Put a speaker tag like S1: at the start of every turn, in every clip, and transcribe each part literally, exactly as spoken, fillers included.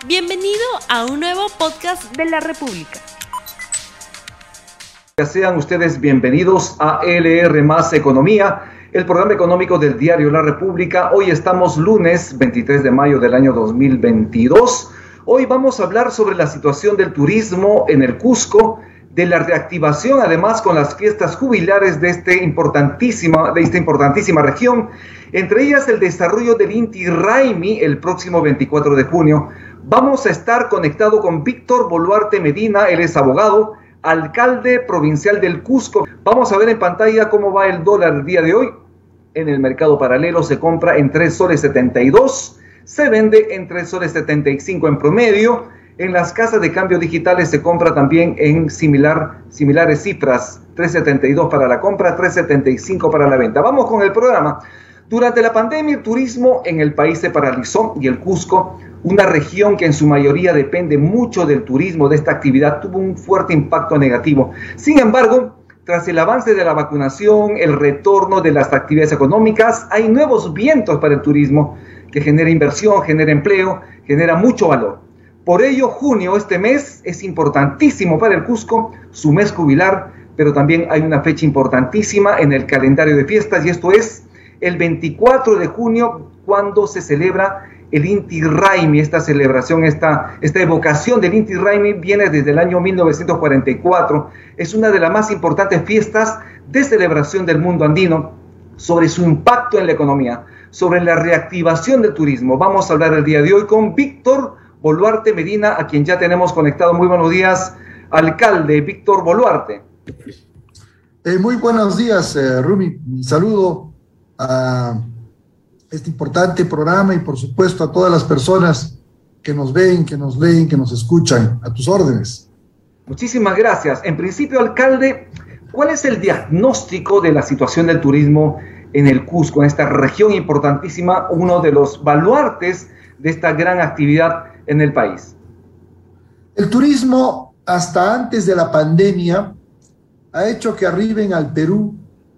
S1: Bienvenido a un nuevo podcast de la República.
S2: Sean ustedes bienvenidos a L R más Economía, el programa económico del diario La República. Hoy estamos lunes veintitrés de mayo del año dos mil veintidós. Hoy vamos a hablar sobre la situación del turismo en el Cusco, de la reactivación además con las fiestas jubilares de, este importantísima, de esta importantísima región, entre ellas el desarrollo del Inti Raymi el próximo veinticuatro de junio. Vamos a estar conectado con Víctor Boluarte Medina, él es abogado, alcalde provincial del Cusco. Vamos a ver en pantalla cómo va el dólar el día de hoy. En el mercado paralelo se compra en tres soles setenta y dos, se vende en tres soles setenta y cinco en promedio. En las casas de cambio digitales se compra también en similar, similares cifras, tres setenta y dos para la compra, tres setenta y cinco para la venta. Vamos con el programa. Durante la pandemia, el turismo en el país se paralizó y el Cusco, una región que en su mayoría depende mucho del turismo, de esta actividad, tuvo un fuerte impacto negativo. Sin embargo, tras el avance de la vacunación, el retorno de las actividades económicas, hay nuevos vientos para el turismo que genera inversión, genera empleo, genera mucho valor. Por ello, junio, este mes, es importantísimo para el Cusco, su mes jubilar, pero también hay una fecha importantísima en el calendario de fiestas, y esto es el veinticuatro de junio, cuando se celebra el Inti Raymi. Esta celebración, esta, esta evocación del Inti Raymi viene desde el año mil novecientos cuarenta y cuatro. Es una de las más importantes fiestas de celebración del mundo andino, sobre su impacto en la economía, sobre la reactivación del turismo. Vamos a hablar el día de hoy con Víctor Boluarte Medina, a quien ya tenemos conectado. Muy buenos días, alcalde Víctor Boluarte.
S3: Eh, muy buenos días, eh, Rumi. Un saludo a este importante programa y por supuesto a todas las personas que nos ven, que nos leen, que nos escuchan. A tus órdenes.
S2: Muchísimas gracias. En principio, alcalde, ¿cuál es el diagnóstico de la situación del turismo en el Cusco, en esta región importantísima, uno de los baluartes de esta gran actividad en el país?
S3: El turismo, hasta antes de la pandemia, ha hecho que arriben al Perú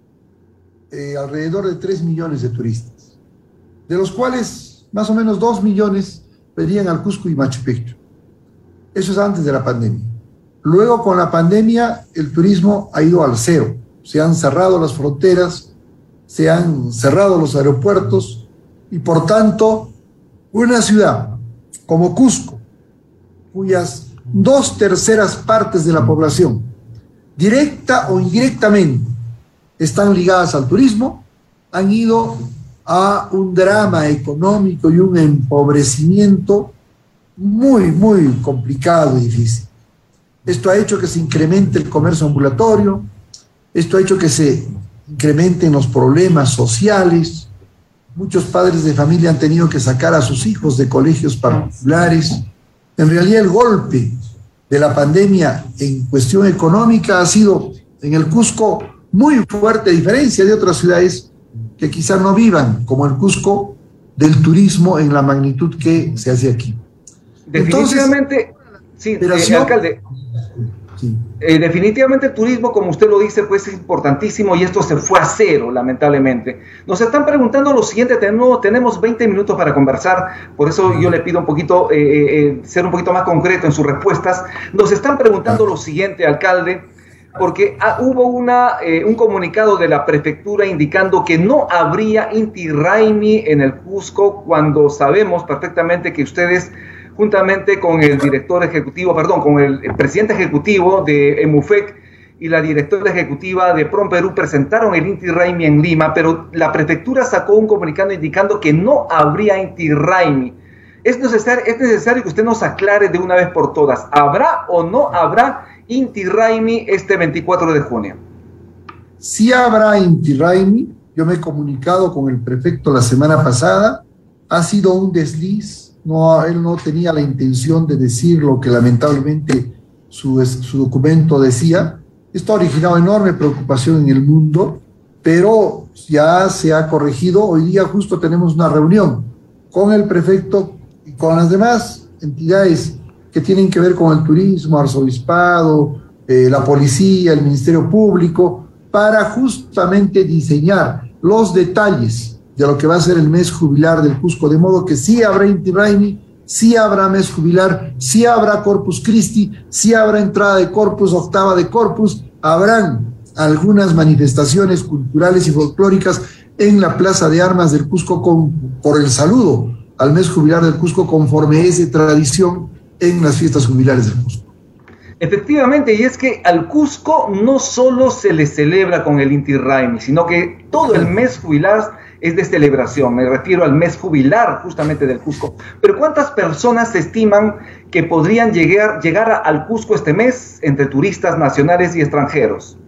S3: eh, alrededor de tres millones de turistas, de los cuales más o menos dos millones venían al Cusco y Machu Picchu. Eso es antes de la pandemia. Luego, con la pandemia, el turismo ha ido al cero. Se han cerrado las fronteras, se han cerrado los aeropuertos y, por tanto, una ciudad como Cusco, cuyas dos terceras partes de la población, directa o indirectamente, están ligadas al turismo, han ido a un drama económico y un empobrecimiento muy, muy complicado y difícil. Esto ha hecho que se incremente el comercio ambulatorio, esto ha hecho que se incrementen los problemas sociales. Muchos padres de familia han tenido que sacar a sus hijos de colegios particulares. En realidad, el golpe de la pandemia en cuestión económica ha sido en el Cusco muy fuerte, a diferencia de otras ciudades que quizás no vivan, como el Cusco, del turismo en la magnitud que se hace aquí.
S2: Definitivamente, entonces, sí,
S3: eh,
S2: alcalde. Sí. Eh, definitivamente el turismo, como usted lo dice, pues es importantísimo y esto se fue a cero, lamentablemente. Nos están preguntando lo siguiente, tenemos, tenemos veinte minutos para conversar, por eso yo le pido un poquito, eh, eh, ser un poquito más concreto en sus respuestas. Nos están preguntando lo siguiente, alcalde, porque ah, hubo una, eh, un comunicado de la prefectura indicando que no habría Inti Raymi en el Cusco, cuando sabemos perfectamente que ustedes, juntamente con el director ejecutivo, perdón, con el presidente ejecutivo de EMUFEC y la directora ejecutiva de Prom Perú, presentaron el Inti Raymi en Lima, pero la prefectura sacó un comunicado indicando que no habría Inti Raymi. Es necesario, es necesario que usted nos aclare de una vez por todas, ¿habrá o no habrá Inti Raymi este veinticuatro de junio?
S3: Sí habrá Inti Raymi. Yo me he comunicado con el prefecto la semana pasada. Ha sido un desliz. No, él no tenía la intención de decir lo que lamentablemente su, su documento decía. Esto ha originado enorme preocupación en el mundo, pero ya se ha corregido. Hoy día justo tenemos una reunión con el prefecto y con las demás entidades que tienen que ver con el turismo, arzobispado, eh, la policía, el Ministerio Público, para justamente diseñar los detalles de lo que va a ser el mes jubilar del Cusco, de modo que sí habrá Inti Raymi sí habrá mes jubilar, sí habrá Corpus Christi, sí habrá entrada de Corpus, octava de Corpus, habrán algunas manifestaciones culturales y folclóricas en la Plaza de Armas del Cusco con, por el saludo al mes jubilar del Cusco, conforme es de tradición en las fiestas jubilares del Cusco.
S2: Efectivamente, y es que al Cusco no solo se le celebra con el Inti Raymi, sino que todo el mes jubilar es de celebración. Me refiero al mes jubilar justamente del Cusco. Pero ¿cuántas personas se estiman que podrían llegar, llegar al Cusco este mes entre turistas nacionales y extranjeros?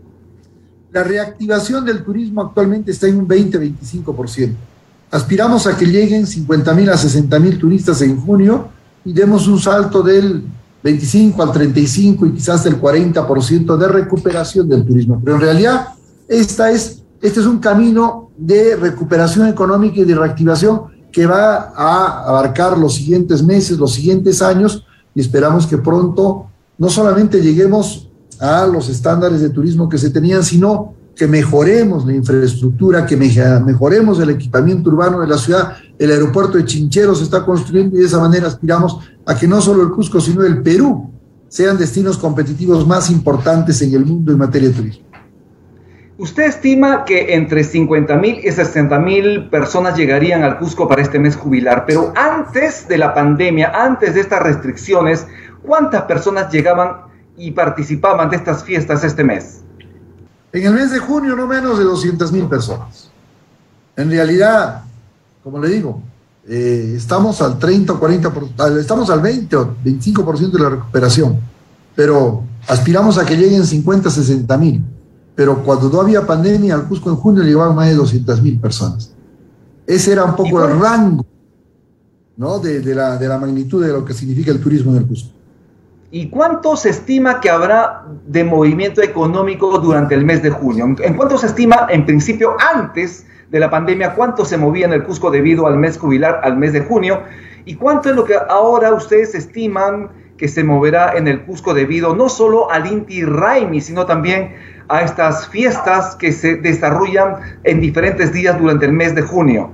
S3: La reactivación del turismo actualmente está en un veinte a veinticinco por ciento. Aspiramos a que lleguen cincuenta mil a sesenta mil turistas en junio y demos un salto del veinticinco al treinta y cinco y quizás del cuarenta por ciento de recuperación del turismo. Pero en realidad esta es, este es un camino de recuperación económica y de reactivación que va a abarcar los siguientes meses, los siguientes años, y esperamos que pronto no solamente lleguemos a los estándares de turismo que se tenían, sino que mejoremos la infraestructura, que mejoremos el equipamiento urbano de la ciudad. El aeropuerto de Chinchero se está construyendo y de esa manera aspiramos a que no solo el Cusco, sino el Perú sean destinos competitivos más importantes en el mundo en materia de turismo.
S2: ¿Usted estima que entre cincuenta mil y sesenta mil personas llegarían al Cusco para este mes jubilar? Pero antes de la pandemia, antes de estas restricciones, ¿cuántas personas llegaban y participaban de estas fiestas este mes?
S3: En el mes de junio no menos de doscientas mil personas. En realidad, como le digo, eh, estamos al treinta o cuarenta por ciento, estamos al veinte o veinticinco por ciento de la recuperación, pero aspiramos a que lleguen cincuenta, sesenta mil. Pero cuando no había pandemia, al Cusco en junio llegaban más de doscientas mil personas. Ese era un poco el rango, ¿no?, de, de, la, de la magnitud de lo que significa el turismo en el Cusco.
S2: ¿Y cuánto se estima que habrá de movimiento económico durante el mes de junio? ¿En cuánto se estima, en principio, antes de la pandemia, cuánto se movía en el Cusco debido al mes jubilar, al mes de junio? ¿Y cuánto es lo que ahora ustedes estiman que se moverá en el Cusco debido no solo al Inti Raymi, sino también a estas fiestas que se desarrollan en diferentes días durante el mes de junio?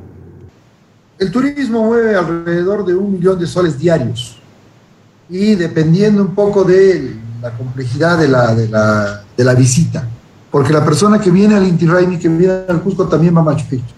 S3: El turismo mueve alrededor de un millón de soles diarios. Y dependiendo un poco de la complejidad de la, de la, de la visita, porque la persona que viene al Inti Raymi, que viene al Cusco, también va a Machu Picchu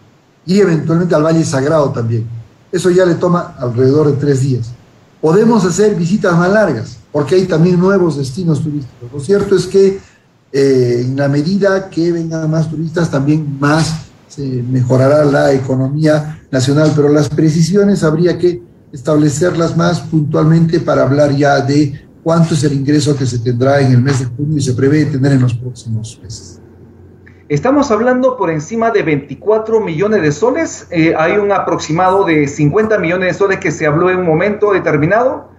S3: y eventualmente al Valle Sagrado también. Eso ya le toma alrededor de tres días. Podemos hacer visitas más largas, porque hay también nuevos destinos turísticos. Lo cierto es que eh, en la medida que vengan más turistas, también más se mejorará la economía nacional, pero las precisiones habría que establecerlas más puntualmente para hablar ya de cuánto es el ingreso que se tendrá en el mes de junio y se prevé tener en los próximos meses.
S2: Estamos hablando por encima de veinticuatro millones de soles. Eh, hay un aproximado de cincuenta millones de soles que se habló en un momento determinado.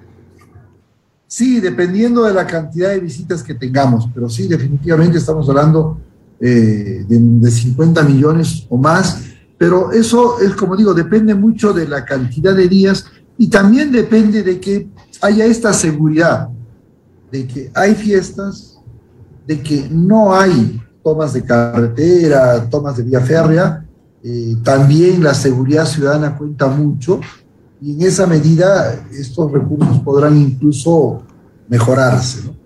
S3: Sí, dependiendo de la cantidad de visitas que tengamos, pero sí, definitivamente estamos hablando eh, de, de cincuenta millones o más, pero eso es, como digo, depende mucho de la cantidad de días. Y también depende de que haya esta seguridad, de que hay fiestas, de que no hay tomas de carretera, tomas de vía férrea. Eh, también la seguridad ciudadana cuenta mucho y en esa medida estos recursos podrán incluso mejorarse, ¿no?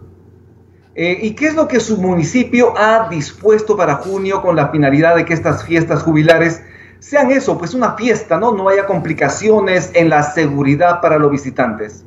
S2: Eh, ¿Y qué es lo que su municipio ha dispuesto para junio con la finalidad de que estas fiestas jubilares sean eso, pues una fiesta, ¿no? No haya complicaciones en la seguridad para los visitantes?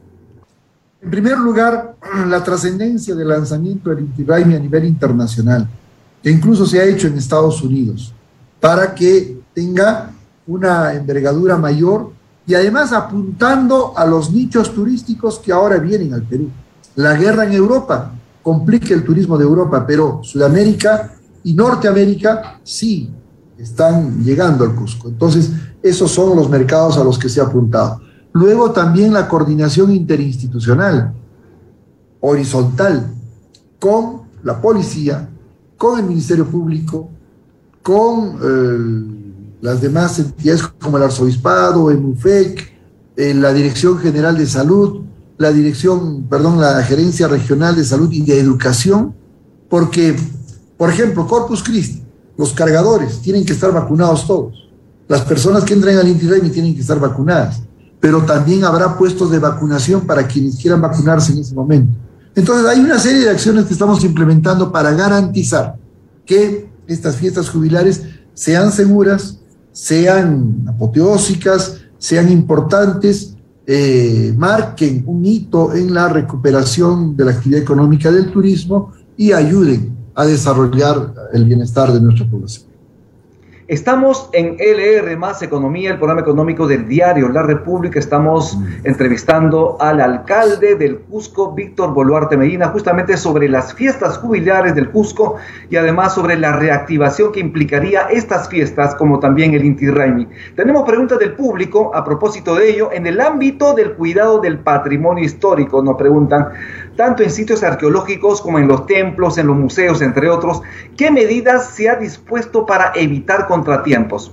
S3: En primer lugar, la trascendencia del lanzamiento del Inti Raymi a nivel internacional, que incluso se ha hecho en Estados Unidos, para que tenga una envergadura mayor y además apuntando a los nichos turísticos que ahora vienen al Perú. La guerra en Europa complica el turismo de Europa, pero Sudamérica y Norteamérica sí están llegando al Cusco. Entonces, esos son los mercados a los que se ha apuntado. Luego también la coordinación interinstitucional, horizontal, con la policía, con el Ministerio Público, con eh, las demás entidades como el Arzobispado, el MUFEC, eh, la Dirección General de Salud, la Dirección, perdón, la Gerencia Regional de Salud y de Educación, porque, por ejemplo, Corpus Christi, los cargadores tienen que estar vacunados todos. Las personas que entran al Inti Raymi tienen que estar vacunadas. pero también habrá puestos de vacunación para quienes quieran vacunarse en ese momento. Entonces hay una serie de acciones que estamos implementando para garantizar que estas fiestas jubilares sean seguras, sean apoteósicas, sean importantes, eh, marquen un hito en la recuperación de la actividad económica del turismo y ayuden a desarrollar el bienestar de nuestra población.
S2: Estamos en L R más Economía, el programa económico del diario La República. Estamos entrevistando al alcalde del Cusco, Víctor Boluarte Medina, justamente sobre las fiestas jubilares del Cusco y además sobre la reactivación que implicaría estas fiestas, como también el Inti Raymi. Tenemos preguntas del público a propósito de ello. En el ámbito del cuidado del patrimonio histórico, nos preguntan, tanto en sitios arqueológicos como en los templos, en los museos, entre otros, ¿qué medidas se ha dispuesto para evitar contratiempos?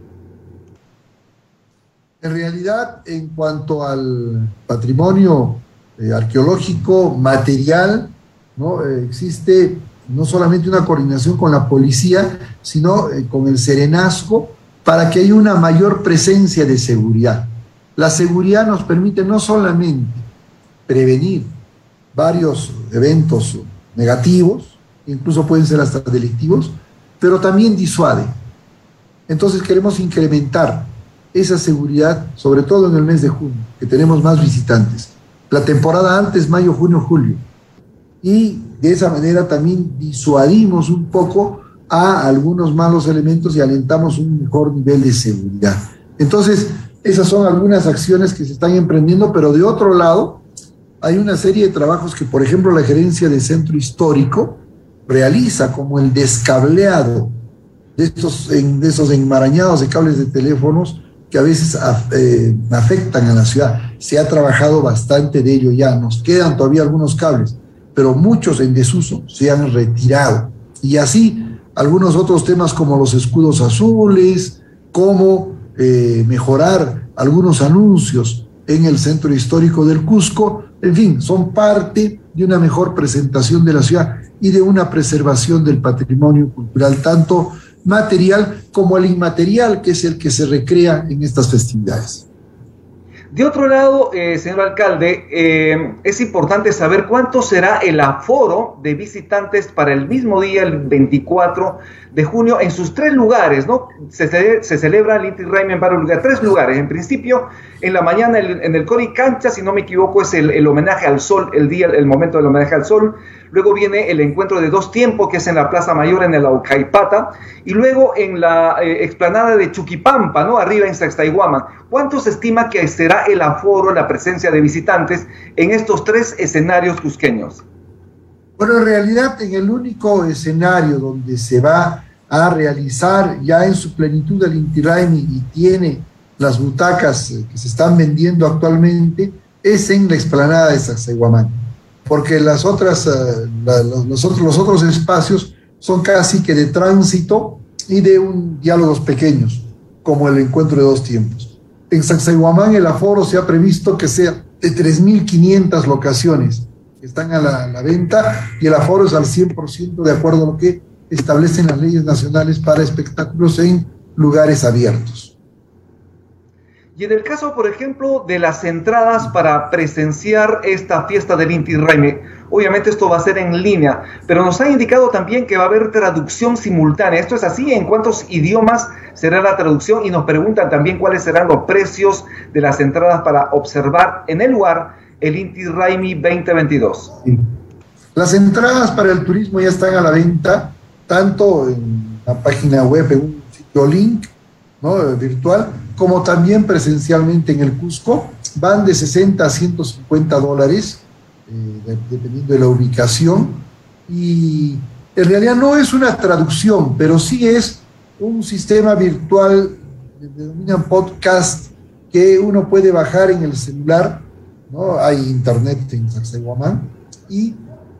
S3: En realidad, en cuanto al patrimonio eh, arqueológico material, ¿no? Eh, existe no solamente una coordinación con la policía, sino eh, con el Serenazgo, para que haya una mayor presencia de seguridad. La seguridad nos permite no solamente prevenir varios eventos negativos, incluso pueden ser hasta delictivos, pero también disuade. Entonces queremos incrementar esa seguridad, sobre todo en el mes de junio, que tenemos más visitantes. La temporada antes, mayo, junio, julio. Y de esa manera también disuadimos un poco a algunos malos elementos y alentamos un mejor nivel de seguridad. Entonces, esas son algunas acciones que se están emprendiendo, pero de otro lado, hay una serie de trabajos que, por ejemplo, la Gerencia de Centro Histórico realiza, como el descableado de estos, de esos enmarañados de cables de teléfonos que a veces eh, afectan a la ciudad. Se ha trabajado bastante de ello ya, nos quedan todavía algunos cables, pero muchos en desuso se han retirado. Y así, algunos otros temas como los escudos azules, cómo eh, mejorar algunos anuncios en el centro histórico del Cusco, en fin, son parte de una mejor presentación de la ciudad y de una preservación del patrimonio cultural, tanto material como el inmaterial, que es el que se recrea en estas festividades.
S2: De otro lado, eh, señor alcalde, eh, es importante saber cuánto será el aforo de visitantes para el mismo día, el veinticuatro de junio, en sus tres lugares, ¿no? Se, se, se celebra el Inti Raymi en varios lugares, tres lugares. En principio, en la mañana el, en el Cori Cancha, si no me equivoco, es el, el homenaje al sol, el día, el momento del homenaje al sol. Luego viene el encuentro de dos tiempos, que es en la Plaza Mayor, en el Aucaipata, y luego en la eh, explanada de Chuquipampa, ¿no? Arriba en Sacsayhuaman. ¿Cuánto se estima que será el aforo, la presencia de visitantes en estos tres escenarios cusqueños?
S3: Bueno, en realidad, en el único escenario donde se va a realizar ya en su plenitud el Inti Raymi y tiene las butacas que se están vendiendo actualmente, es en la explanada de Sacsayhuaman, porque las otras, la, los, otros, los otros espacios son casi que de tránsito y de un, diálogos pequeños, como el encuentro de dos tiempos. En Sacsayhuaman el aforo se ha previsto que sea de tres mil quinientas locaciones que están a la, a la venta, y el aforo es al cien por ciento de acuerdo a lo que establecen las leyes nacionales para espectáculos en lugares abiertos.
S2: Y en el caso, por ejemplo, de las entradas para presenciar esta fiesta del Inti Raymi, obviamente esto va a ser en línea, pero nos han indicado también que va a haber traducción simultánea. ¿Esto es así? ¿En cuántos idiomas será la traducción? Y nos preguntan también cuáles serán los precios de las entradas para observar en el lugar el Inti Raymi veinte veintidós.
S3: Sí. Las entradas para el turismo ya están a la venta, tanto en la página web, en un sitio link, ¿no?, virtual, como también presencialmente en el Cusco. Van de sesenta a ciento cincuenta dólares, eh, dependiendo de la ubicación, y en realidad no es una traducción, pero sí es un sistema virtual, que denominan podcast, que uno puede bajar en el celular, ¿no? Hay internet en Sacsayhuaman, y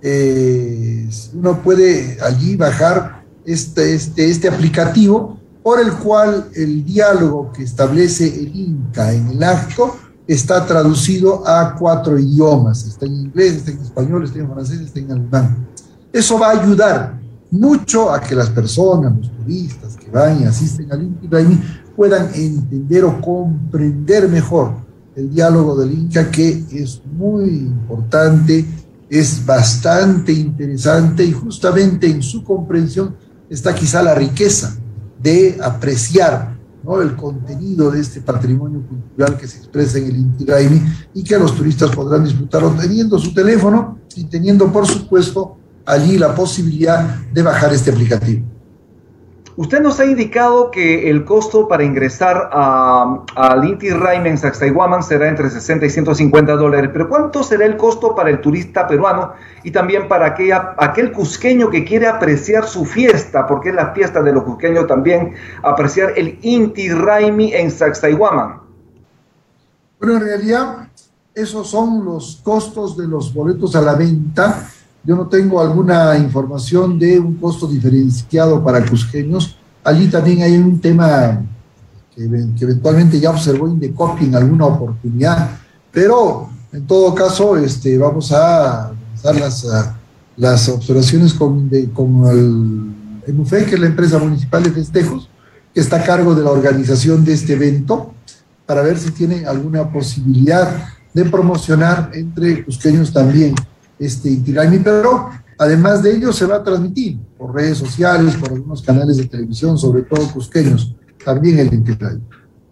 S3: eh, uno puede allí bajar este, este, este aplicativo, por el cual el diálogo que establece el Inca en el acto está traducido a cuatro idiomas. Está en inglés, está en español, está en francés, está en alemán. Eso va a ayudar mucho a que las personas, los turistas que van y asisten al Inti Raymi, puedan entender o comprender mejor el diálogo del Inca, que es muy importante, es bastante interesante, y justamente en su comprensión está quizá la riqueza de apreciar, ¿no?, el contenido de este patrimonio cultural que se expresa en el Inti Raymi y que los turistas podrán disfrutar teniendo su teléfono y teniendo, por supuesto, allí la posibilidad de bajar este aplicativo.
S2: Usted nos ha indicado que el costo para ingresar al Inti Raymi en Sacsayhuaman será entre sesenta y ciento cincuenta dólares, pero ¿cuánto será el costo para el turista peruano y también para aquella, aquel cusqueño que quiere apreciar su fiesta, porque es la fiesta de los cusqueños también, apreciar el Inti Raymi en Sacsayhuaman?
S3: Bueno, en realidad esos son los costos de los boletos a la venta. Yo no tengo alguna información de un costo diferenciado para cusqueños. Allí también hay un tema que, que eventualmente ya observó Indecopi en alguna oportunidad, pero en todo caso este, vamos a realizar las, las observaciones con, de, con el EMUFE, que es la empresa municipal de festejos, que está a cargo de la organización de este evento, para ver si tiene alguna posibilidad de promocionar entre cusqueños también este Inti Raymi, pero además de ello se va a transmitir por redes sociales, por algunos canales de televisión, sobre todo cusqueños, también el Inti Raymi.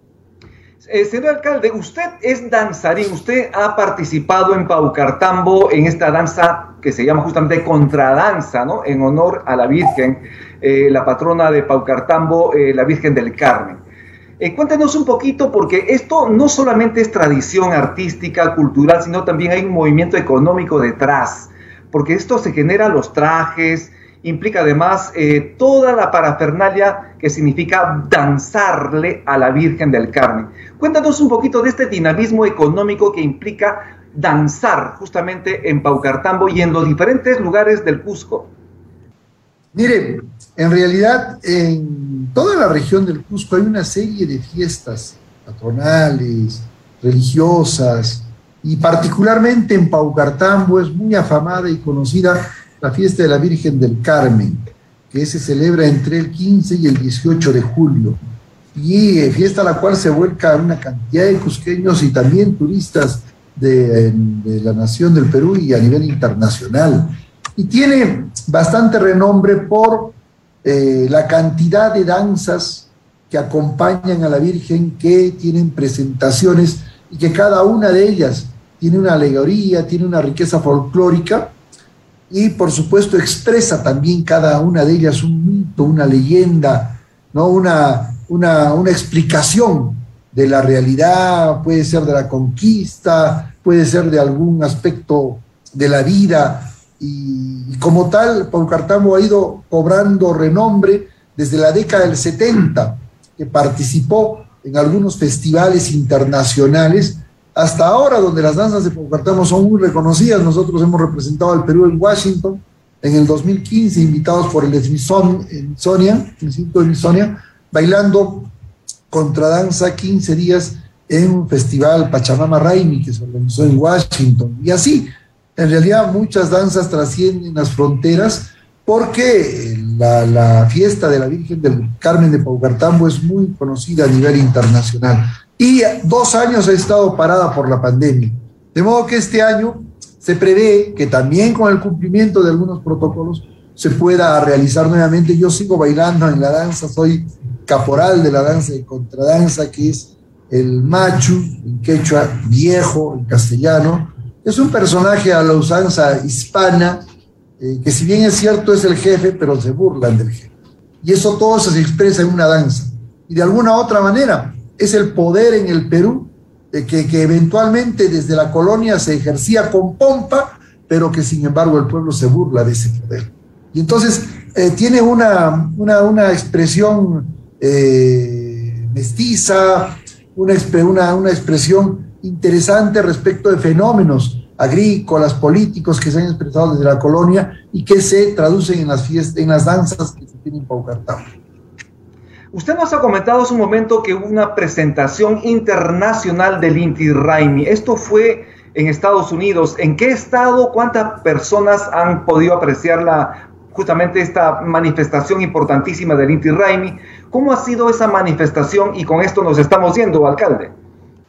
S2: Eh, señor alcalde, usted es danzarín, usted ha participado en Paucartambo en esta danza que se llama justamente contradanza, ¿no?, en honor a la Virgen, eh, la patrona de Paucartambo, eh, la Virgen del Carmen. Eh, cuéntenos un poquito, porque esto no solamente es tradición artística, cultural, sino también hay un movimiento económico detrás, porque esto se genera los trajes, implica además eh, toda la parafernalia que significa danzarle a la Virgen del Carmen. Cuéntanos un poquito de este dinamismo económico que implica danzar justamente en Paucartambo y en los diferentes lugares del Cusco.
S3: Mire, en realidad en toda la región del Cusco hay una serie de fiestas patronales, religiosas, y particularmente en Paucartambo es muy afamada y conocida la fiesta de la Virgen del Carmen, que se celebra entre el quince y el dieciocho de julio, y eh, fiesta a la cual se vuelca una cantidad de cusqueños y también turistas de, de la nación del Perú y a nivel internacional. Y tiene bastante renombre por eh, la cantidad de danzas que acompañan a la Virgen, que tienen presentaciones y que cada una de ellas tiene una alegoría, tiene una riqueza folclórica y por supuesto expresa también cada una de ellas un mito, una leyenda, ¿no? una, una, una explicación de la realidad, puede ser de la conquista, puede ser de algún aspecto de la vida. Y, y como tal, Paucartambo ha ido cobrando renombre desde la década del setenta, que participó en algunos festivales internacionales, hasta ahora, donde las danzas de Paucartambo son muy reconocidas. Nosotros hemos representado al Perú en Washington en el dos mil quince, invitados por el Smithsonian, el Instituto de Smithsonian, bailando contradanza quince días en un festival Pachamama Raymi que se organizó en Washington. Y así, en realidad muchas danzas trascienden las fronteras, porque la, la fiesta de la Virgen del Carmen de Paucartambo es muy conocida a nivel internacional. Y dos años ha estado parada por la pandemia. De modo que este año se prevé que también con el cumplimiento de algunos protocolos se pueda realizar nuevamente. Yo sigo bailando en la danza, soy caporal de la danza de contradanza, que es el machu, en quechua, viejo, en castellano. Es un personaje a la usanza hispana, eh, que si bien es cierto es el jefe, pero se burlan del jefe. Y eso todo se expresa en una danza. Y de alguna otra manera es el poder en el Perú, de que, que eventualmente desde la colonia se ejercía con pompa, pero que sin embargo el pueblo se burla de ese poder. Y entonces eh, tiene una, una, una expresión eh, mestiza, una, una, una expresión interesante respecto de fenómenos agrícolas, políticos que se han expresado desde la colonia y que se traducen en las fiestas, en las danzas que se tienen en Paucartambo.
S2: Usted nos ha comentado hace un momento que hubo una presentación internacional del Inti Raymi. Esto fue en Estados Unidos. ¿En qué estado, cuántas personas han podido apreciar la, justamente esta manifestación importantísima del Inti Raymi? ¿Cómo ha sido esa manifestación? Y con esto nos estamos yendo, alcalde.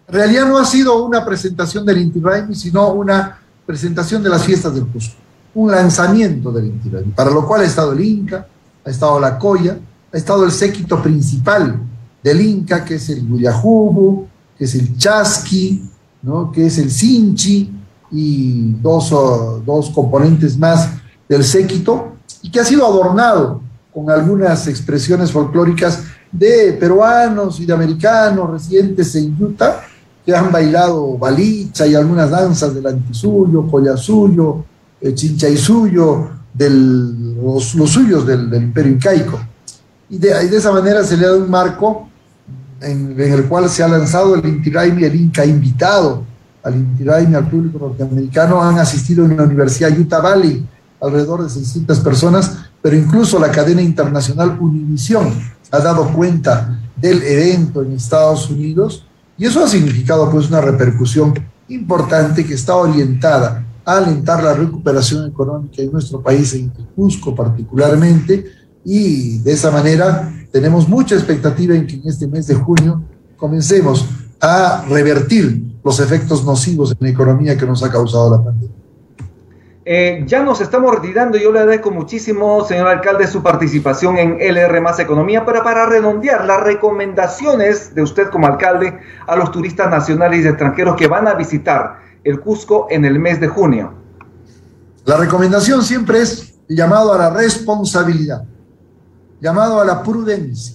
S3: En realidad no ha sido una presentación del Inti Raymi, sino una presentación de las fiestas del Cusco, un lanzamiento del Inti Raymi, para lo cual ha estado el Inca, ha estado la Coya, ha estado el séquito principal del Inca, que es el Guyajubu, que es el Chasqui, ¿no?, que es el Sinchi, y dos, uh, dos componentes más del séquito, y que ha sido adornado con algunas expresiones folclóricas de peruanos y de americanos residentes en Utah, que han bailado balicha y algunas danzas del antisuyo, collasuyo, eh, chinchaysuyo, del, los, los suyos del, del imperio incaico. Y de, y de esa manera se le da un marco en, en el cual se ha lanzado el Inti Raymi. El Inca ha invitado al Inti Raymi, al público norteamericano. Han asistido en la Universidad Utah Valley alrededor de seiscientas personas, pero incluso la cadena internacional Univision ha dado cuenta del evento en Estados Unidos, y eso ha significado pues una repercusión importante que está orientada a alentar la recuperación económica en nuestro país, en Cusco particularmente, y de esa manera tenemos mucha expectativa en que en este mes de junio comencemos a revertir los efectos nocivos en la economía que nos ha causado la pandemia.
S2: Eh, ya nos estamos retirando. Yo le agradezco muchísimo, señor alcalde, su participación en L R Más Economía, pero para redondear las recomendaciones de usted como alcalde a los turistas nacionales y extranjeros que van a visitar el Cusco en el mes de junio.
S3: La recomendación siempre es llamado a la responsabilidad, llamado a la prudencia,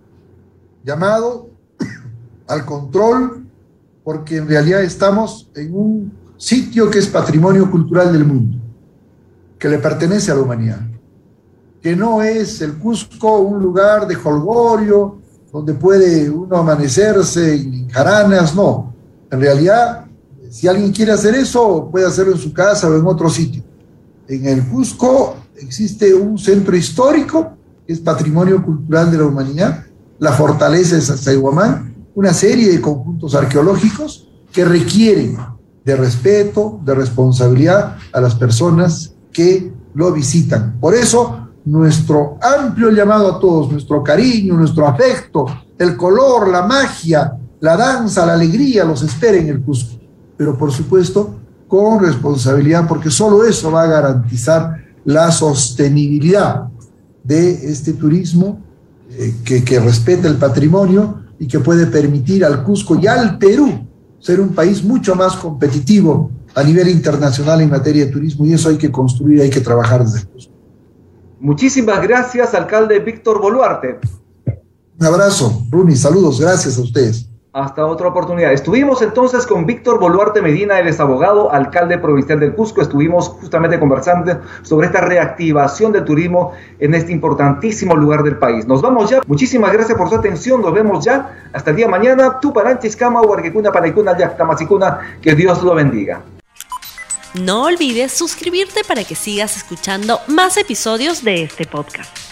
S3: llamado al control, porque en realidad estamos en un sitio que es patrimonio cultural del mundo, que le pertenece a la humanidad, que no es el Cusco un lugar de jolgorio donde puede uno amanecerse en jaranas, no. En realidad, si alguien quiere hacer eso, puede hacerlo en su casa o en otro sitio. En el Cusco existe un centro histórico que es patrimonio cultural de la humanidad, la fortaleza de Sacsayhuamán, una serie de conjuntos arqueológicos que requieren de respeto, de responsabilidad a las personas que lo visitan. Por eso, nuestro amplio llamado a todos, nuestro cariño, nuestro afecto, el color, la magia, la danza, la alegría, los espera en el Cusco. Pero por supuesto, con responsabilidad, porque solo eso va a garantizar la sostenibilidad de este turismo eh, que, que respeta el patrimonio y que puede permitir al Cusco y al Perú ser un país mucho más competitivo a nivel internacional en materia de turismo, y eso hay que construir, hay que trabajar desde el Cusco.
S2: Muchísimas gracias, alcalde Víctor Boluarte.
S3: Un abrazo, Runi, saludos, gracias a ustedes.
S2: Hasta otra oportunidad. Estuvimos entonces con Víctor Boluarte Medina, él es abogado, alcalde provincial del Cusco. Estuvimos justamente conversando sobre esta reactivación del turismo en este importantísimo lugar del país. Nos vamos ya. Muchísimas gracias por su atención. Nos vemos ya. Hasta el día de mañana. Tuparanchis, Kama, Huarquecuna, Panaicuna, Yactamacicuna. Que Dios lo bendiga.
S1: No olvides suscribirte para que sigas escuchando más episodios de este podcast.